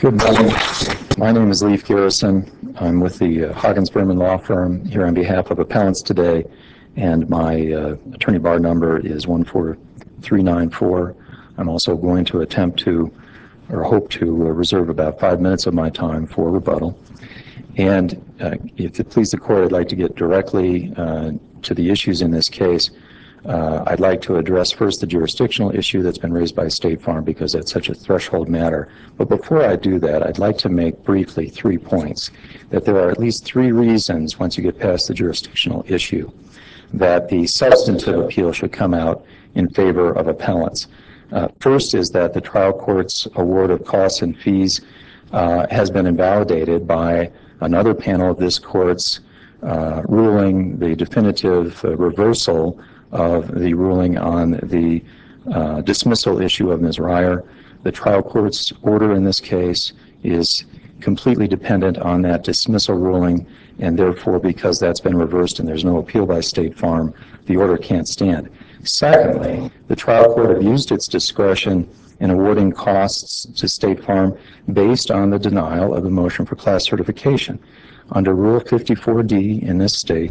Good morning. My name is Leif Garrison. I'm with the Huggins Berman Law Firm here on behalf of appellants today, and my attorney bar number is 14394. I'm also going to attempt to, or hope to, reserve about 5 minutes of my time for rebuttal. And if it please the court, I'd like to get directly to the issues in this case. I'd like to address first the jurisdictional issue that's been raised by State Farm because it's such a threshold matter. But before I do that, I'd like to make briefly 3 points. That there are at least 3 reasons, once you get past the jurisdictional issue, that the substantive appeal should come out in favor of appellants. First is that the trial court's award of costs and fees has been invalidated by another panel of this court's ruling the definitive reversal of the ruling on the dismissal issue of Ms. Ryer. The trial court's order in this case is completely dependent on that dismissal ruling, and therefore, because that's been reversed and there's no appeal by State Farm, the order can't stand. Secondly, the trial court abused its discretion in awarding costs to State Farm based on the denial of the motion for class certification. Under Rule 54D in this state,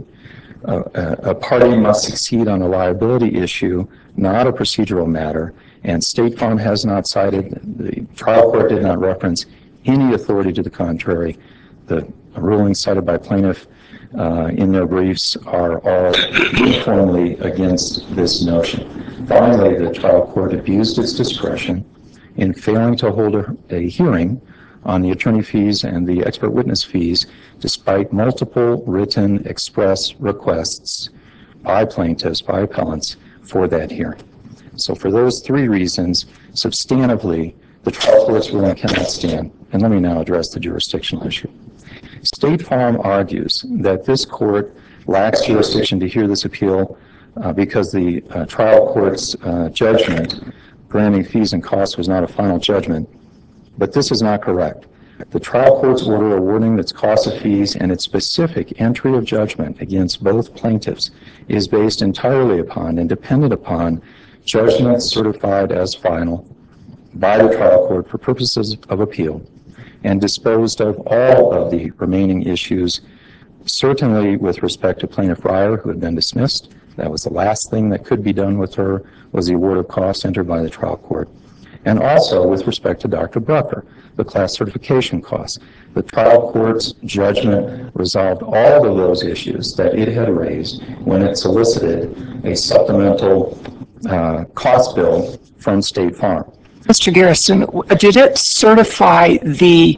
a party must succeed on a liability issue, not a procedural matter, and State Farm has not cited, the trial court did not reference any authority to the contrary. The rulings cited by plaintiff in their briefs are all uniformly against this notion. Finally, the trial court abused its discretion in failing to hold a hearing on the attorney fees and the expert witness fees, despite multiple written express requests by plaintiffs, by appellants, for that hearing. So for those 3 reasons, substantively, the trial court's ruling cannot stand. And let me now address the jurisdictional issue. State Farm argues that this court lacks jurisdiction to hear this appeal because the trial court's judgment granting fees and costs was not a final judgment. But this is not correct. The trial court's order awarding its costs of fees and its specific entry of judgment against both plaintiffs is based entirely upon and dependent upon judgments certified as final by the trial court for purposes of appeal and disposed of all of the remaining issues, certainly with respect to Plaintiff Ryer, who had been dismissed. That was the last thing that could be done with her, was the award of costs entered by the trial court. And also with respect to Dr. Brucker, the class certification costs. The trial court's judgment resolved all of those issues that it had raised when it solicited a supplemental cost bill from State Farm. Mr. Garrison, did it certify the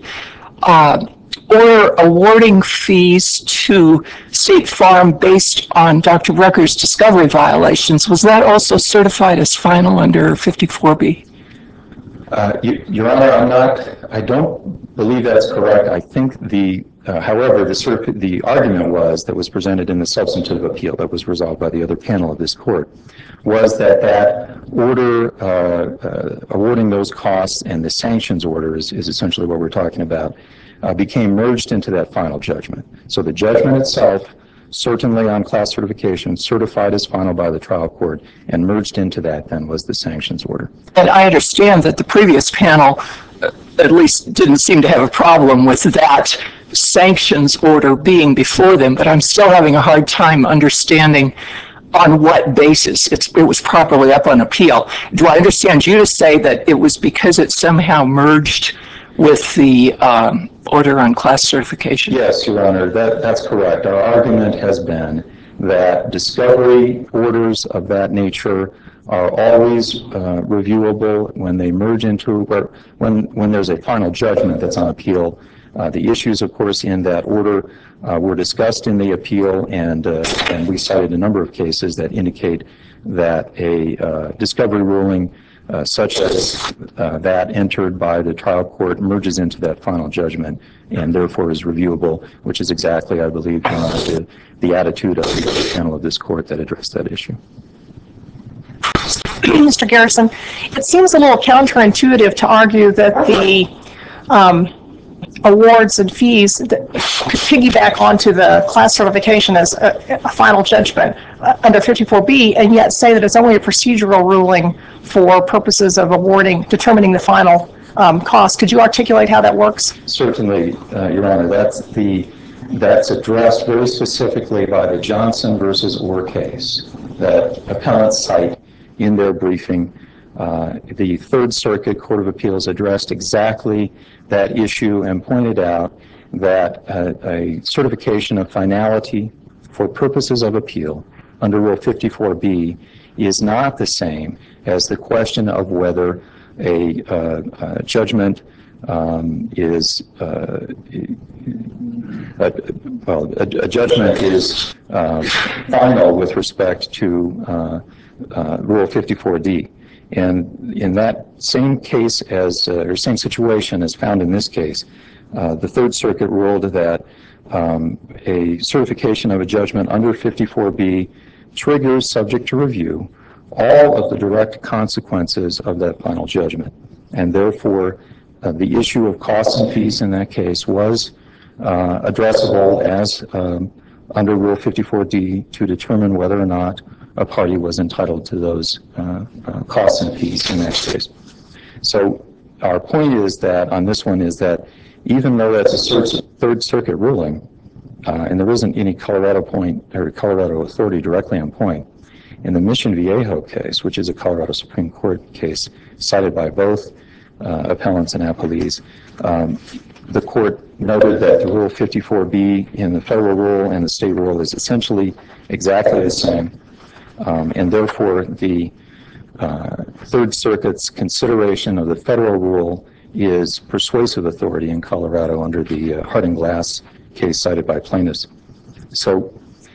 order awarding fees to State Farm based on Dr. Brucker's discovery violations? Was that also certified as final under 54B? Your Honor, I don't believe that's correct. I think however, the argument that was presented in the substantive appeal that was resolved by the other panel of this court was that order awarding those costs and the sanctions order is essentially what we're talking about, became merged into that final judgment. So the judgment itself, certainly on class certification, certified as final by the trial court, and merged into that then was the sanctions order. And I understand that the previous panel at least didn't seem to have a problem with that sanctions order being before them, but I'm still having a hard time understanding on what basis it was properly up on appeal. Do I understand you to say that it was because it somehow merged with the order on class certification? Yes, Your Honor, that's correct. Our argument has been that discovery orders of that nature are always reviewable when they merge into, or when there's a final judgment that's on appeal. The issues, of course, in that order were discussed in the appeal, and we cited a number of cases that indicate that a discovery ruling such as that entered by the trial court merges into that final judgment and therefore is reviewable, which is exactly, I believe, the attitude of the panel of this court that addressed that issue. Mr. Garrison, it seems a little counterintuitive to argue that the awards and fees that piggyback onto the class certification as a final judgment under 54B, and yet say that it's only a procedural ruling for purposes of determining the final costs. Could you articulate how that works? Certainly, Your Honor. That's addressed very specifically by the Johnson versus Orr case that appellants cite in their briefing. The Third Circuit Court of Appeals addressed exactly that issue and pointed out that a certification of finality for purposes of appeal under Rule 54B is not the same as the question of whether a judgment is a judgment is final with respect to Rule 54D. And in that same case or same situation as found in this case, the Third Circuit ruled that a certification of a judgment under 54B triggers, subject to review, all of the direct consequences of that final judgment. And therefore, the issue of costs and fees in that case was addressable as under Rule 54D to determine whether or not a party was entitled to those costs and fees in that case. So our point is that on this one is that even though that's a Third Circuit ruling, and there isn't any Colorado authority directly on point, in the Mission Viejo case, which is a Colorado Supreme Court case cited by both appellants and appellees, the court noted that the Rule 54B in the federal rule and the state rule is essentially exactly the same, and therefore the Third Circuit's consideration of the federal rule is persuasive authority in Colorado under the Harding Glass case cited by plaintiffs. So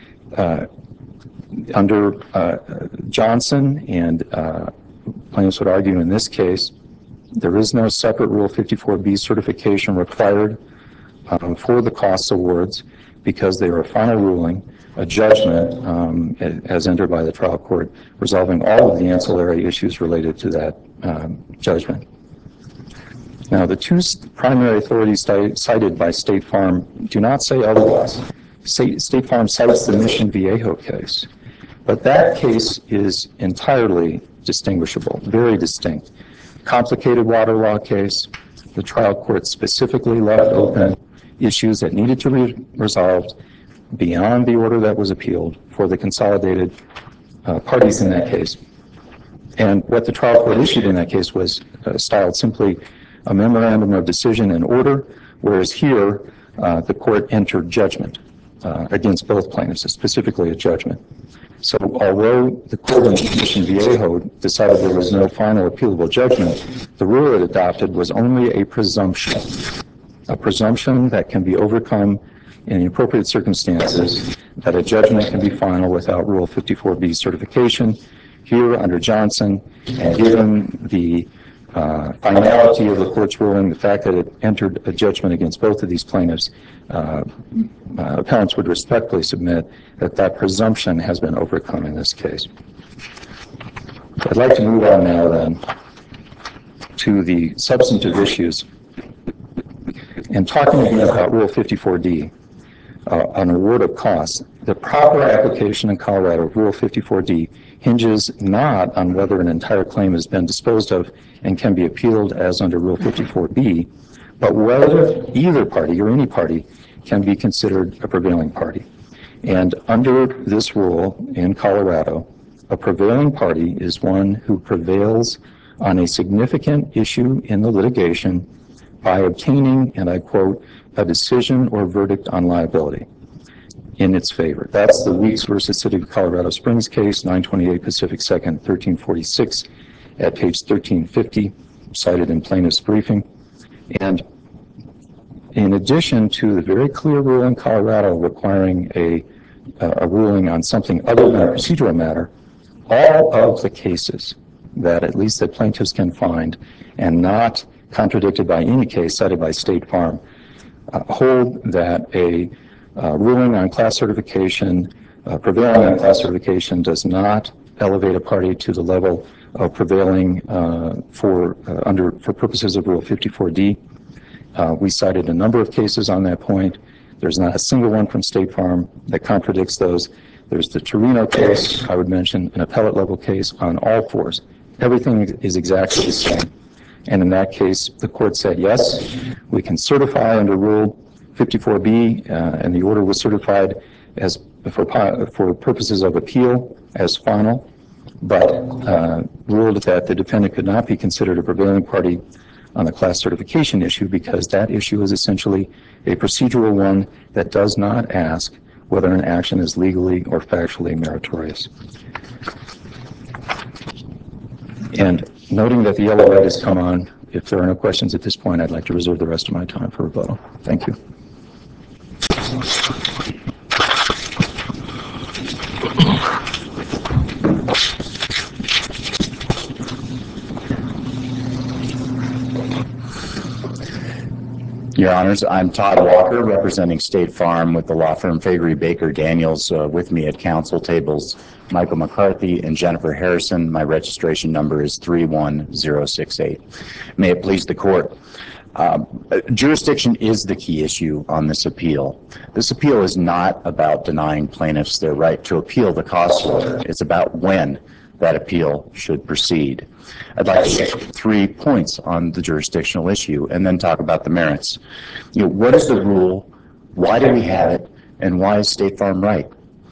under Johnson, and plaintiffs would argue in this case, there is no separate Rule 54B certification required for the costs awards because they are a final ruling, a judgment as entered by the trial court, resolving all of the ancillary issues related to that judgment. Now, the two primary authorities cited by State Farm do not say otherwise. State Farm cites the Mission Viejo case, but that case is entirely distinguishable, very distinct. Complicated water law case, the trial court specifically left open issues that needed to be resolved beyond the order that was appealed for the consolidated parties in that case. And what the trial court issued in that case was styled simply a memorandum of decision and order, whereas here the court entered judgment against both plaintiffs, specifically a judgment. So although the court in Mission Viejo decided there was no final appealable judgment, the rule it adopted was only a presumption that can be overcome in the appropriate circumstances, that a judgment can be final without Rule 54B certification. Here under Johnson, and given the finality of the court's ruling, the fact that it entered a judgment against both of these plaintiffs, appellants would respectfully submit that that presumption has been overcome in this case. I'd like to move on now then to the substantive issues. And talking again about Rule 54D, an award of costs, the proper application in Colorado of Rule 54D hinges not on whether an entire claim has been disposed of and can be appealed as under Rule 54B, but whether either party or any party can be considered a prevailing party. And under this rule in Colorado, a prevailing party is one who prevails on a significant issue in the litigation by obtaining, and I quote, a decision or verdict on liability in its favor. That's the Weeks versus City of Colorado Springs case, 928 Pacific 2nd, 1346, at page 1350, cited in plaintiff's briefing. And in addition to the very clear rule in Colorado requiring a ruling on something other than a procedural matter, all of the cases that at least that plaintiffs can find and not contradicted by any case cited by State Farm hold that a ruling on class certification, prevailing on class certification does not elevate a party to the level of prevailing for purposes of Rule 54D. We cited a number of cases on that point. There's not a single one from State Farm that contradicts those. There's the Torino case, I would mention, an appellate level case on all fours. Everything is exactly the same. And in that case, the court said, yes, we can certify under Rule 54B, and the order was certified as for purposes of appeal as final, but ruled that the defendant could not be considered a prevailing party on the class certification issue because that issue is essentially a procedural one that does not ask whether an action is legally or factually meritorious. And noting that the yellow light has come on, if there are no questions at this point, I'd like to reserve the rest of my time for rebuttal. Thank you. Your Honors, I'm Todd Walker, representing State Farm with the law firm Faegre Baker Daniels. With me at council tables, Michael McCarthy and Jennifer Harrison. My registration number is 31068. May it please the court. Jurisdiction is the key issue on this appeal. This appeal is not about denying plaintiffs their right to appeal the cost order. It's about when that appeal should proceed. I'd like to make 3 points on the jurisdictional issue and then talk about the merits. What is the rule? Why do we have it? And why is State Farm right?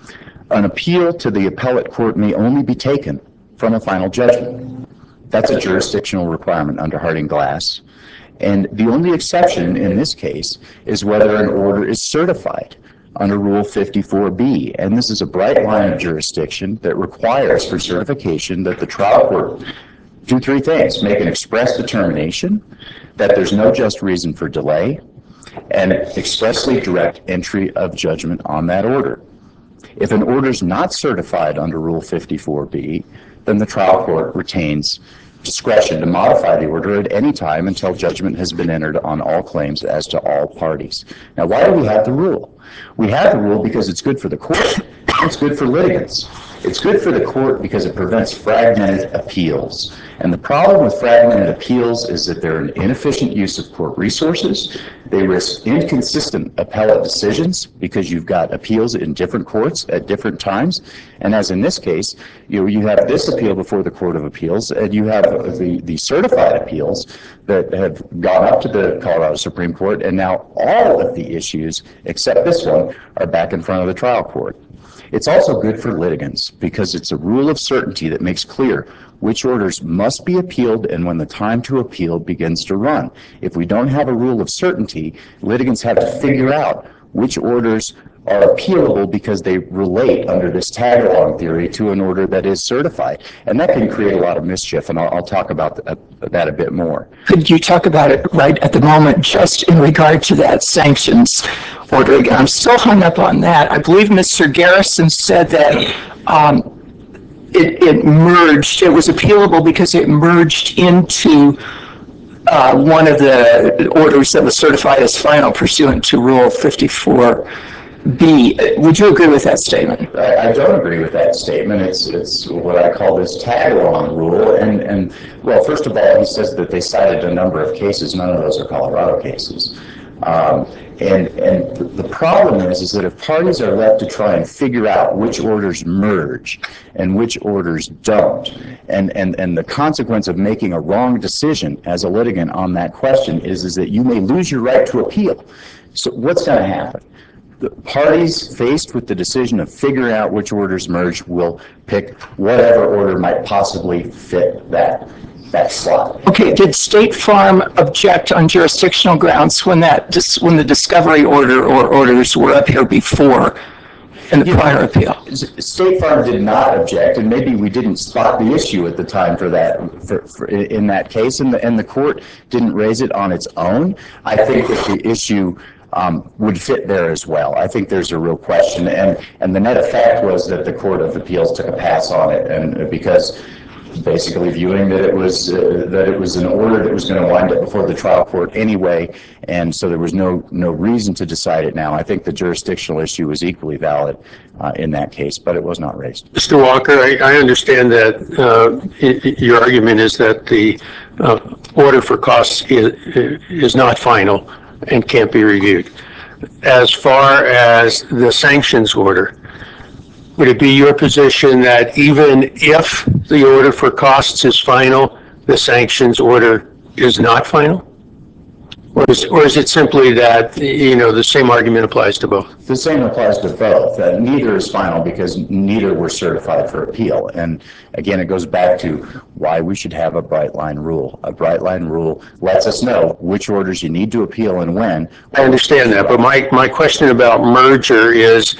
An appeal to the appellate court may only be taken from a final judgment. That's a jurisdictional requirement under Harding Glass. And the only exception in this case is whether an order is certified under Rule 54B. And this is a bright line of jurisdiction that requires for certification that the trial court do 3 things: make an express determination that there's no just reason for delay, and expressly direct entry of judgment on that order. If an order is not certified under Rule 54B, then the trial court retains discretion to modify the order at any time until judgment has been entered on all claims as to all parties. Now, why do we have the rule? We have the rule because it's good for the court, it's good for litigants. It's good for the court because it prevents fragmented appeals. And the problem with fragmented appeals is that they're an inefficient use of court resources. They risk inconsistent appellate decisions because you've got appeals in different courts at different times. And as in this case, you have this appeal before the Court of Appeals, and you have the certified appeals that have gone up to the Colorado Supreme Court, and now all of the issues, except this one, are back in front of the trial court. It's also good for litigants because it's a rule of certainty that makes clear which orders must be appealed and when the time to appeal begins to run. If we don't have a rule of certainty, litigants have to figure out which orders are appealable because they relate under this tag-along theory to an order that is certified. And that can create a lot of mischief, and I'll talk about that a bit more. Could you talk about it right at the moment, just in regard to that sanctions order? I'm still hung up on that. I believe Mr. Garrison said that it merged. It was appealable because it merged into one of the orders that was certified as final pursuant to Rule 54B. Would you agree with that statement? I don't agree with that statement. It's what I call this tag-along rule. And well, first of all, he says that they cited a number of cases. None of those are Colorado cases. And the problem is that if parties are left to try and figure out which orders merge and which orders don't, and the consequence of making a wrong decision as a litigant on that question is that you may lose your right to appeal. So what's going to happen? The parties faced with the decision of figuring out which orders merge will pick whatever order might possibly fit that slot. Okay, did State Farm object on jurisdictional grounds when the discovery order or orders were up here before in the prior appeal? State Farm did not object, and maybe we didn't spot the issue at the time for that in that case, and the court didn't raise it on its own. I think that the issue would fit there as well. I think there's a real question, and the net effect was that the Court of Appeals took a pass on it, and because basically viewing that it was an order that was going to wind up before the trial court anyway, and so there was no reason to decide it now. I think the jurisdictional issue was equally valid in that case, but it was not raised. Mr. Walker, I understand that your argument is that the order for costs is not final and can't be reviewed. As far as the sanctions order, would it be your position that even if the order for costs is final, the sanctions order is not final? Or is it simply that, the same argument applies to both? The same applies to both. Neither is final because neither were certified for appeal. And again, it goes back to why we should have a bright line rule. A bright line rule lets us know which orders you need to appeal and when. I understand that, but my question about merger is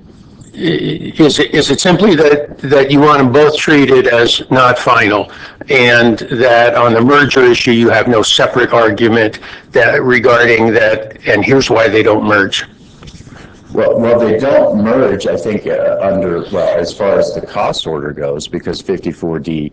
it simply that you want them both treated as not final, and that on the merger issue you have no separate argument that regarding that, and here's why they don't merge? Well, they don't merge, I think, as far as the cost order goes, because 54D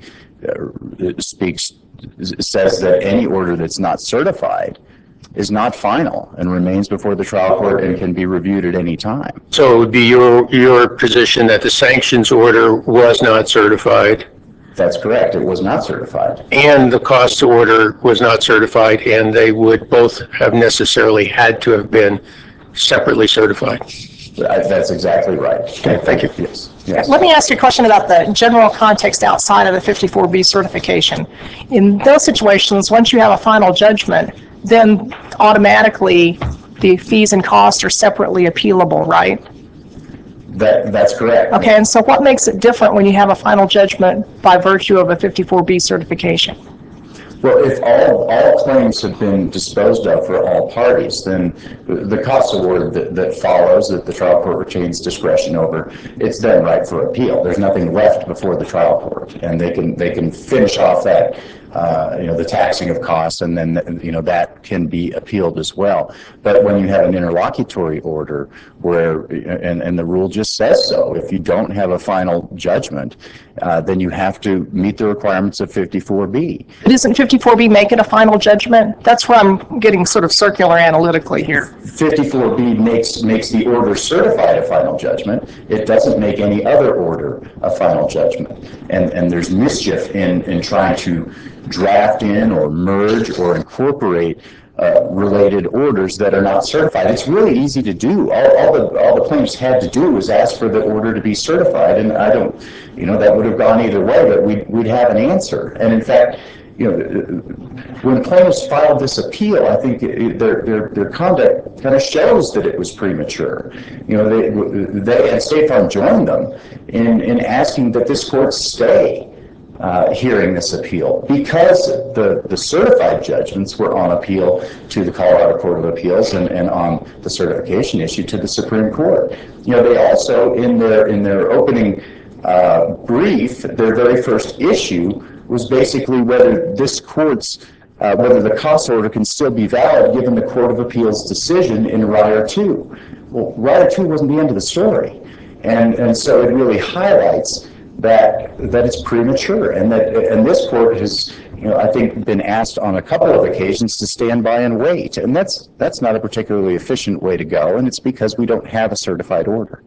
says that any order that's not certified is not final and remains before the trial court and can be reviewed at any time. So it would be your position that the sanctions order was not certified? That's correct. It was not certified. And the cost order was not certified, and they would both have necessarily had to have been separately certified? That's exactly right. Okay, thank you. Yes. Yes. Let me ask you a question about the general context outside of the 54B certification. In those situations, once you have a final judgment, then automatically the fees and costs are separately appealable, right? That's correct. Okay, and so what makes it different when you have a final judgment by virtue of a 54B certification? Well, if all claims have been disposed of for all parties, then the cost award that follows, that the trial court retains discretion over, it's then right for appeal. There's nothing left before the trial court, and they can finish off that, the taxing of costs, and then, that can be appealed as well. But when you have an interlocutory order where, and the rule just says so, if you don't have a final judgment, then you have to meet the requirements of 54B. But isn't 54B make it a final judgment? That's where I'm getting sort of circular analytically here. 54B makes the order certified a final judgment. It doesn't make any other order a final judgment. And there's mischief in trying to draft in or merge or incorporate related orders that are not certified. It's really easy to do. All the plaintiffs had to do was ask for the order to be certified, and I don't, that would have gone either way, but we'd have an answer. And in fact, when plaintiffs filed this appeal, I think their conduct kind of shows that it was premature. They and State Farm joined them in asking that this court stay hearing this appeal because the certified judgments were on appeal to the Colorado Court of Appeals and on the certification issue to the Supreme Court. They also in their opening brief, their very first issue was basically whether this court's whether the cost order can still be valid given the Court of Appeals decision in Ryer 2. Well, Ryer 2 wasn't the end of the story, and so it really highlights that it's premature, and this court has, I think, been asked on a couple of occasions to stand by and wait, and that's not a particularly efficient way to go, and it's because we don't have a certified order.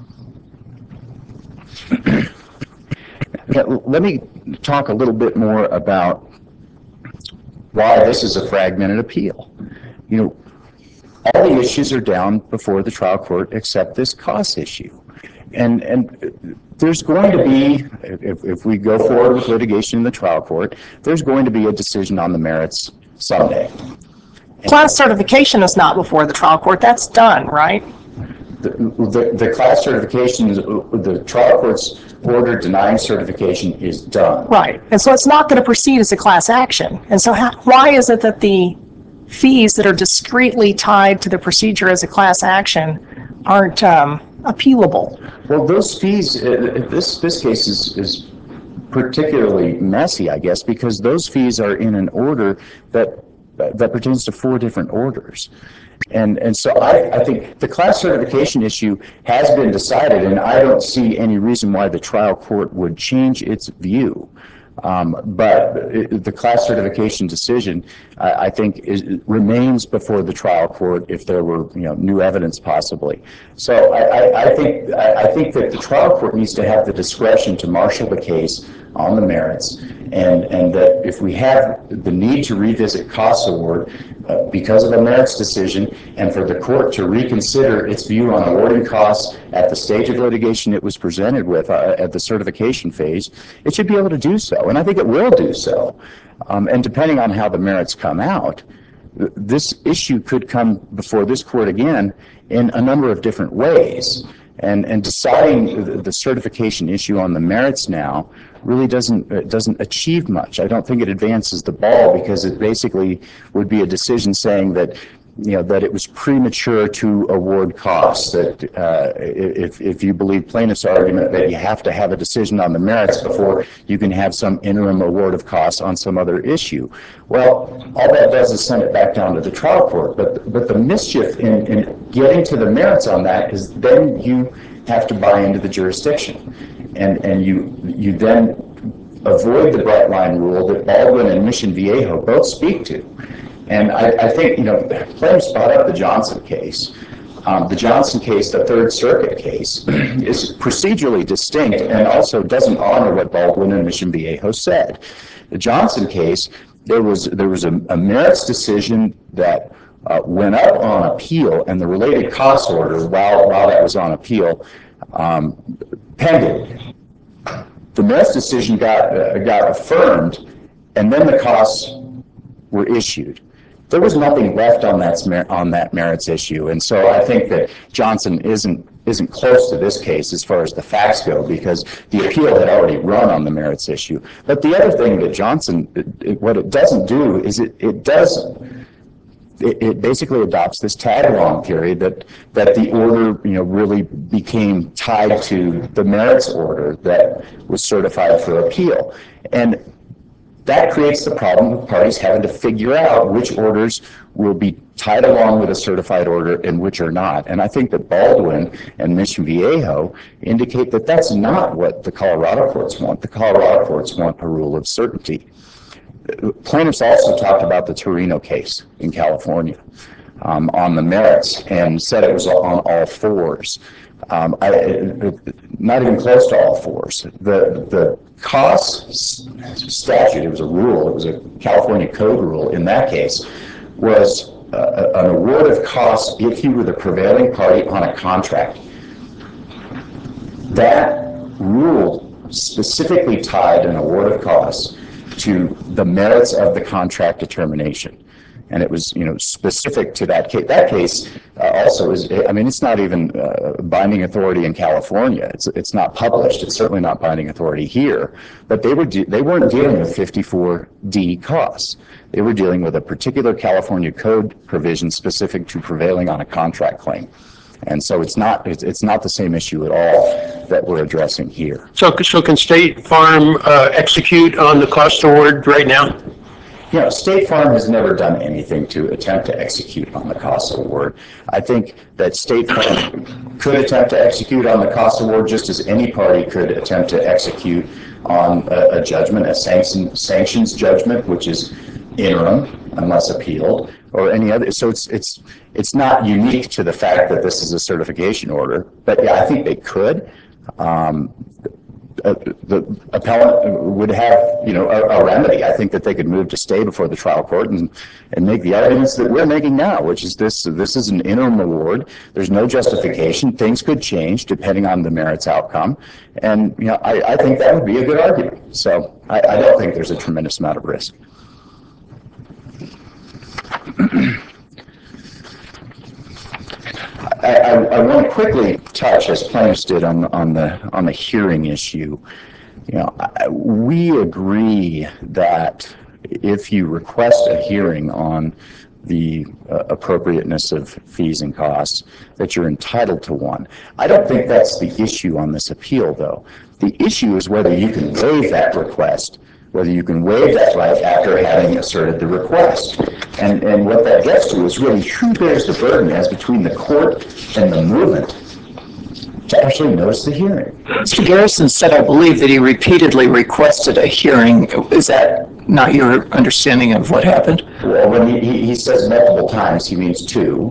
Let me talk a little bit more about why this is a fragmented appeal. All the issues are down before the trial court except this cost issue. And there's going to be, if we go forward with litigation in the trial court, there's going to be a decision on the merits someday. Class certification is not before the trial court. That's done, right? The class certification, the trial court's order denying certification is done. Right. And so it's not going to proceed as a class action. And so why is it that the fees that are discretely tied to the procedure as a class action aren't appealable? Well, those fees, this case is particularly messy, I guess, because those fees are in an order that pertains to 4 different orders. And so I think the class certification issue has been decided, and I don't see any reason why the trial court would change its view. But the class certification decision, I think, remains before the trial court if there were, new evidence possibly. So I think that the trial court needs to have the discretion to marshal the case on the merits, and that if we have the need to revisit cost award because of a merits decision, and for the court to reconsider its view on awarding costs at the stage of litigation it was presented with at the certification phase, it should be able to do so, and I think it will do so. And depending on how the merits come out, this issue could come before this court again in a number of different ways. And deciding the certification issue on the merits now really doesn't achieve much. I don't think it advances the ball, because it basically would be a decision saying that, that it was premature to award costs, that if you believe plaintiff's argument that you have to have a decision on the merits before you can have some interim award of costs on some other issue. Well, all that does is send it back down to the trial court, but the mischief in getting to the merits on that is then you have to buy into the jurisdiction, and you then avoid the bright line rule that Baldwin and Mission Viejo both speak to. And I think, plaintiffs brought up the Johnson case. The Johnson case, the Third Circuit case, is procedurally distinct and also doesn't honor what Baldwin and Mission Viejo said. The Johnson case, there was a merits decision that went up on appeal, and the related cost order, while that was on appeal, pended. The merits decision got affirmed, and then the costs were issued. There was nothing left on that merits issue, and so I think that Johnson isn't close to this case as far as the facts go, because the appeal had already run on the merits issue. But the other thing that Johnson, what it doesn't do is it basically adopts this tag-along theory that the order really became tied to the merits order that was certified for appeal, and that creates the problem of parties having to figure out which orders will be tied along with a certified order and which are not. And I think that Baldwin and Mission Viejo indicate that that's not what the Colorado courts want. The Colorado courts want a rule of certainty. Plaintiffs also talked about the Torino case in California on the merits and said it was on all fours. Not even close to all fours. The cost statute, it was a rule, it was a California code rule in that case, was an award of costs if you were the prevailing party on a contract. That rule specifically tied an award of costs to the merits of the contract determination. And it was, specific to that case. That case also is, it's not even binding authority in California. It's not published. It's certainly not binding authority here. But they weren't dealing with 54D costs. They were dealing with a particular California code provision specific to prevailing on a contract claim. And so it's not the same issue at all that we're addressing here. So can State Farm execute on the cost award right now? State Farm has never done anything to attempt to execute on the cost award. I think that State Farm could attempt to execute on the cost award just as any party could attempt to execute on a judgment, a sanctions judgment, which is interim unless appealed, or any other. So it's not unique to the fact that this is a certification order. But yeah, I think they could. The appellant would have, a remedy. I think that they could move to stay before the trial court and make the arguments that we're making now, which is this is an interim award. There's no justification. Things could change depending on the merits outcome. And, I think that would be a good argument. So I don't think there's a tremendous amount of risk. I want to quickly touch, as plaintiffs did, on the hearing issue. We agree that if you request a hearing on the appropriateness of fees and costs, that you're entitled to one. I don't think that's the issue on this appeal, though. The issue is whether you can waive that request, whether you can waive that right after having asserted the request. And what that gets to is really who bears the burden as between the court and the movement to actually notice the hearing. Mr. Garrison said, I believe, that he repeatedly requested a hearing. Is that not your understanding of what happened? Well, when he says multiple times, he means two.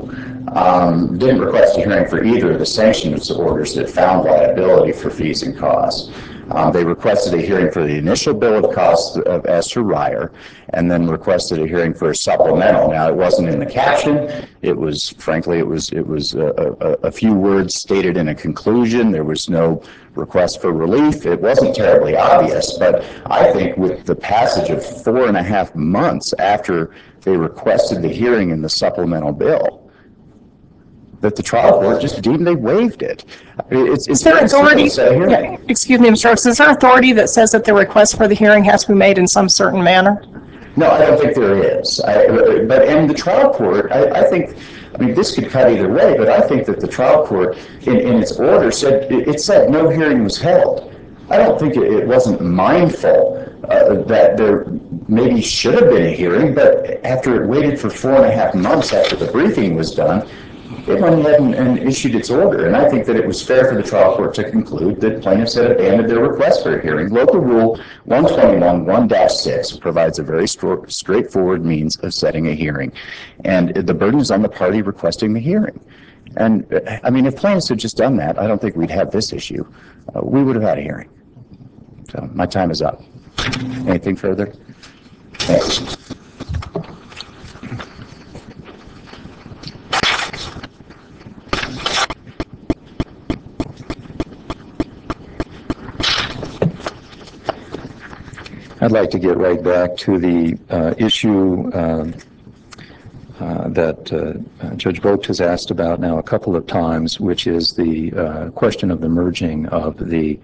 Didn't request a hearing for either of the sanctions orders that found liability for fees and costs. They requested a hearing for the initial bill of costs of Esther Ryer, and then requested a hearing for a supplemental. Now, it wasn't in the caption. It was, frankly, it was a few words stated in a conclusion. There was no request for relief. It wasn't terribly obvious, but I think with the passage of 4.5 months after they requested the hearing in the supplemental bill, that the trial court just deemed they waived it. Is there authority, excuse me, Mr. Oaks, is there authority that says that the request for the hearing has to be made in some certain manner? No, I don't think there is. But in the trial court, I think, I mean, this could cut either way, but I think that the trial court, in its order, said no hearing was held. I don't think it wasn't mindful that there maybe should have been a hearing, but after it waited for 4.5 months after the briefing was done, it went ahead and issued its order. And I think that it was fair for the trial court to conclude that plaintiffs had abandoned their request for a hearing. Local Rule 121-1-6 provides a very straightforward means of setting a hearing. And the burden is on the party requesting the hearing. And I mean, if plaintiffs had just done that, I don't think we'd have this issue. We would have had a hearing. So my time is up. Anything further? Thanks. I'd like to get right back to the issue that Judge Vogt has asked about now a couple of times, which is the question of the merging of the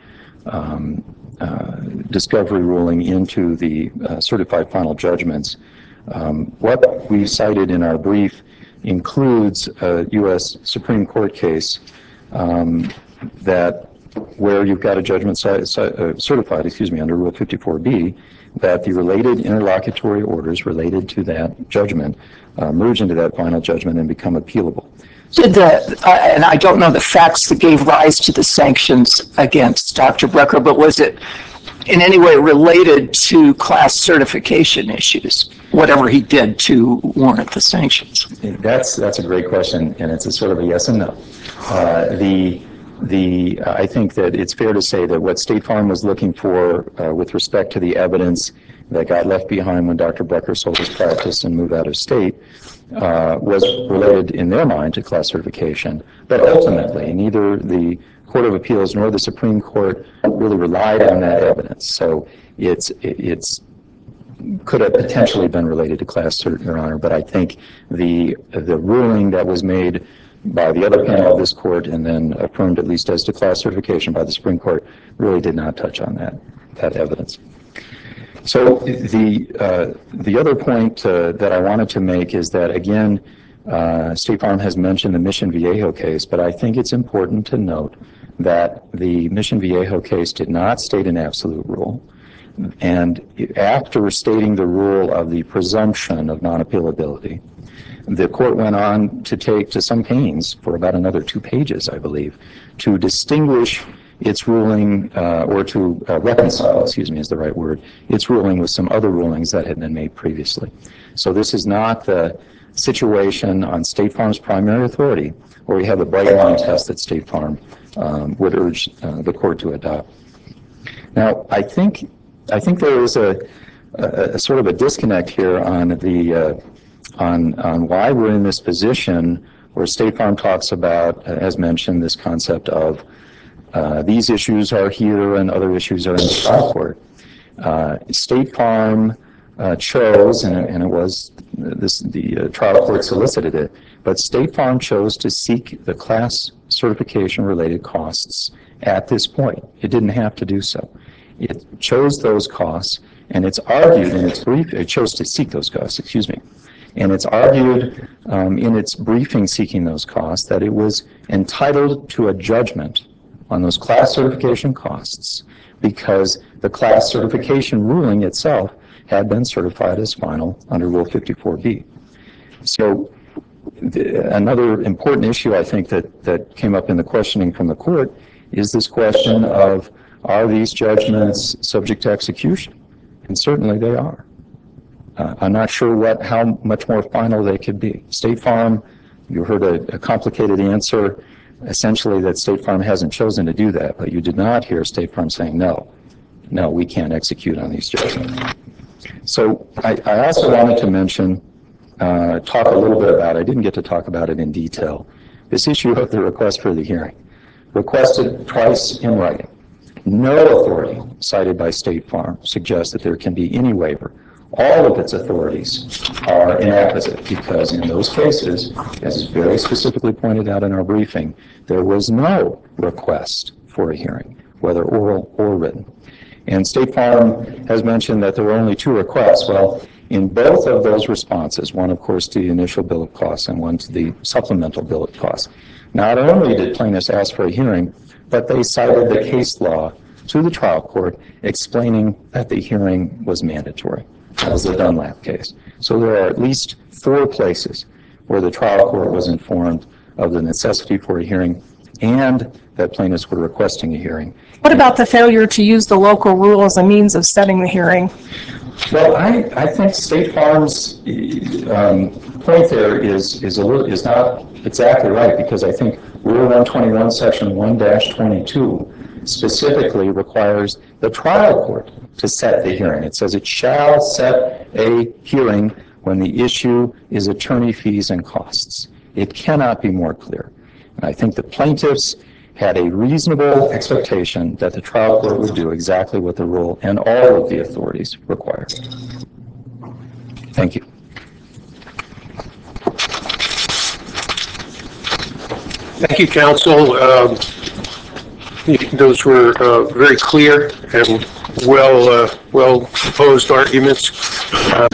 discovery ruling into the certified final judgments. What we cited in our brief includes a U.S. Supreme Court case that where you've got a judgment certified, under Rule 54B, that the related interlocutory orders related to that judgment merge into that final judgment and become appealable. Did and I don't know the facts that gave rise to the sanctions against Dr. Brecker, but was it in any way related to class certification issues, whatever he did to warrant the sanctions? That's a great question, and it's a sort of a yes and no. I think that it's fair to say that what State Farm was looking for with respect to the evidence that got left behind when Dr. Brecker sold his practice and moved out of state was related in their mind to class certification. But ultimately, neither the Court of Appeals nor the Supreme Court really relied on that evidence. So it's could have potentially been related to class cert, Your Honor, but I think the ruling that was made by the other panel of this court and then affirmed at least as to class certification by the Supreme Court really did not touch on that evidence. So the other point that I wanted to make is that, again, State Farm has mentioned the Mission Viejo case, but I think it's important to note that the Mission Viejo case did not state an absolute rule. And after stating the rule of the presumption of non-appealability, the court went on to take to some pains for about another 2 pages, I believe, to distinguish its ruling, or to reconcile, is the right word, its ruling with some other rulings that had been made previously. So this is not the situation on State Farm's primary authority, where we have a bright line test that State Farm would urge the court to adopt. Now, I think there is a sort of a disconnect here on the on why we're in this position where State Farm talks about, as mentioned, this concept of these issues are here and other issues are in the trial court. State Farm chose, and it was the trial court solicited it, but State Farm chose to seek the class certification related costs at this point. It didn't have to do so. It chose those costs, and it's argued in its brief, it chose to seek those costs, and it's argued in its briefing seeking those costs that it was entitled to a judgment on those class certification costs because the class certification ruling itself had been certified as final under Rule 54B. So another important issue I think that came up in the questioning from the court is this question of, are these judgments subject to execution? And certainly they are. I'm not sure how much more final they could be. State Farm, you heard a complicated answer. essentially that State Farm hasn't chosen to do that, but you did not hear State Farm saying, no, we can't execute on these judgments. So I also wanted to mention, talk a little bit about, I didn't get to talk about it in detail, this issue of the request for the hearing. Requested twice in writing. No authority cited by State Farm suggests that there can be any waiver. All of its authorities are inapposite because in those cases, as is very specifically pointed out in our briefing, there was no request for a hearing, whether oral or written. And State Farm has mentioned that there were only 2 requests. Well, in both of those responses, one of course to the initial bill of costs and one to the supplemental bill of costs, not only did plaintiffs ask for a hearing, but they cited the case law to the trial court explaining that the hearing was mandatory. That was the Dunlap case. So there are at least 4 places where the trial court was informed of the necessity for a hearing and that plaintiffs were requesting a hearing. What about the failure to use the local rule as a means of setting the hearing? Well, I think State Farm's point there is not exactly right, because I think Rule 121, Section 1-22 specifically requires the trial court to set the hearing. It says it shall set a hearing when the issue is attorney fees and costs. It cannot be more clear. And I think the plaintiffs had a reasonable expectation that the trial court would do exactly what the rule and all of the authorities require. Thank you. Thank you, counsel. Those were very clear and well posed arguments.